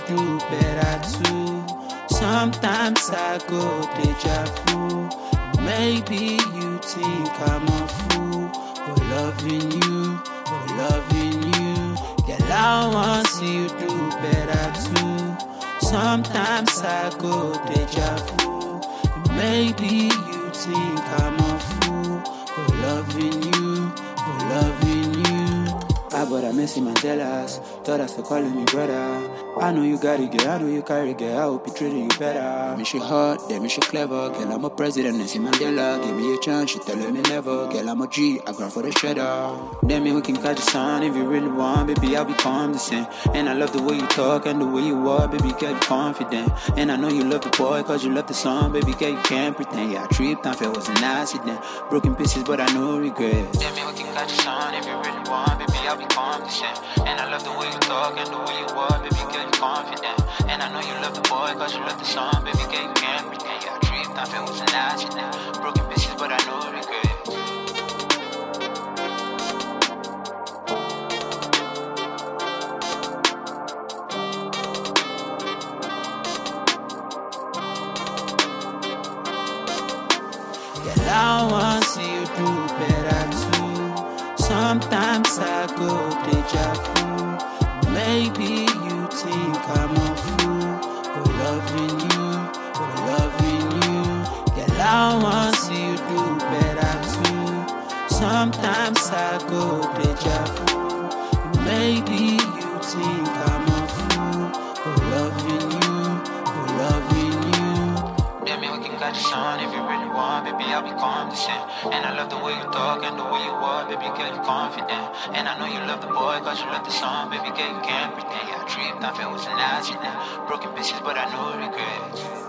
do better too. Sometimes I go deja vu. Maybe you think I'm a fool for loving you, for loving you. Girl, I want to see you do better too. Sometimes I go deja vu. Maybe you think I'm a fool for loving you, for loving you. But I miss him and jealous. Thought I still calling me brother. I know you got it, girl. I know you carry it, girl. I hope he treating you better. Me she hot, then me she clever. Girl, I'm a president, Nelson Mandela. Give me a chance, she telling me never. Girl, I'm a G, I grind for the cheddar. Then me we can catch the sun if you really want, baby. I'll become the same. And I love the way you talk and the way you walk, baby. Girl, you confident. And I know you love the boy, cause you love the song, baby. Girl, you can't pretend. Yeah, I tripped and felt it was an accident. Broken pieces, but I no regret. Then me we can catch the sun if you really want, baby. I'll become the same. And I love the way you talk and the way you walk, baby. Girl, you confident. And I know you love the boy, cause you love the song, baby. Girl, you can't pretend. Yeah, I tripped and felt it was an accident. Broken pieces, but I no regret. Girl, I want to see you do better too. Sometimes I go deja vu. Maybe you think I'm a fool for loving you, for loving you. Girl, I want to see you do better too. Sometimes I go deja vu. Maybe you think I'm a fool for loving you, for loving you. Then me we can catch the sun if you really want, baby. I'll become the same. And I love the way you talk and the way you walk, baby. Girl, you confident. And I know you love the boy, cause you love the song, baby. Girl, you can't pretend. Yeah, I tripped, I felt it was an accident. Broken pieces, but I no regret.